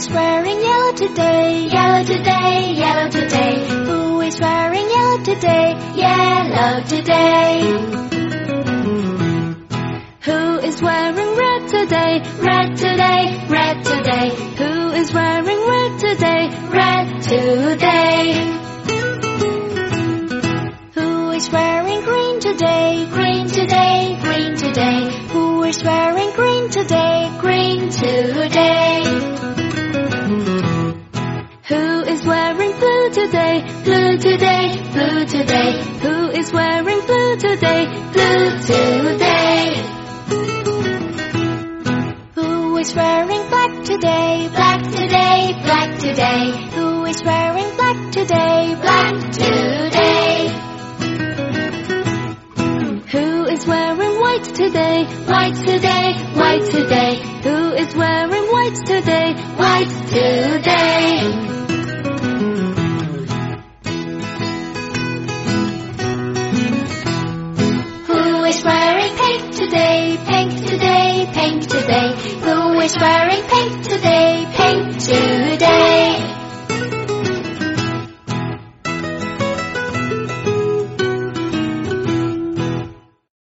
wearing yellow today? Yellow today, yellow today. Who is wearing yellow today? Yellow today. Who is wearing red today? Red today, red today. Who is wearing red today? Red today. Who is wearing green today? Green today, green today. Who is wearing green today? Green today. Who is wearing blue today? Blue today, blue today. Who is wearing blue today? Blue today. Who is wearing black today? Black today, black today. Who is wearing black today? Black today. Who is wearing white today? White today, white today. Who is wearing white today? White today. Who is wearing pink today? Pink today, pink today. Who is wearing pink today? Pink today.